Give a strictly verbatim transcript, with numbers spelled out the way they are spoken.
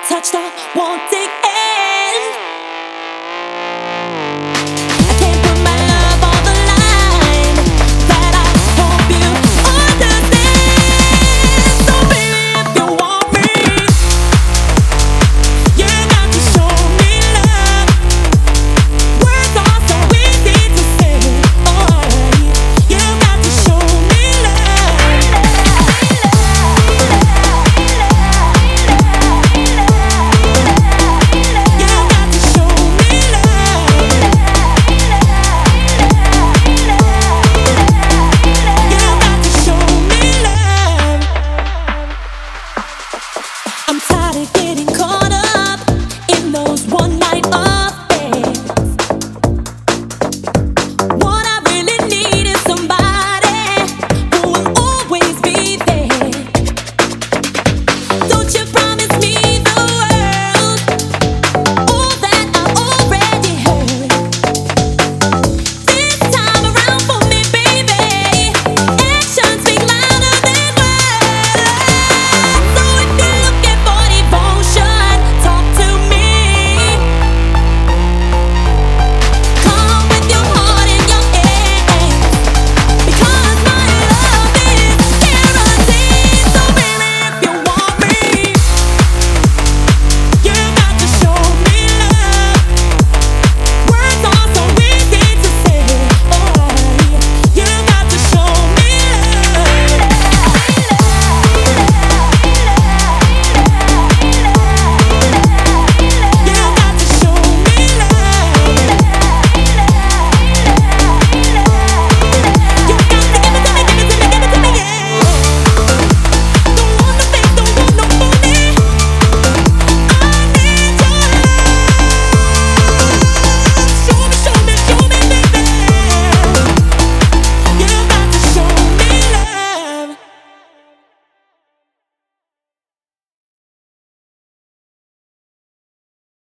touch the wanting end. I can't put my love on the line, but I hope you understand. So baby, if you want me, you got to show me love. Words are so easy to say, oh, you got to show me love. I'm tired of getting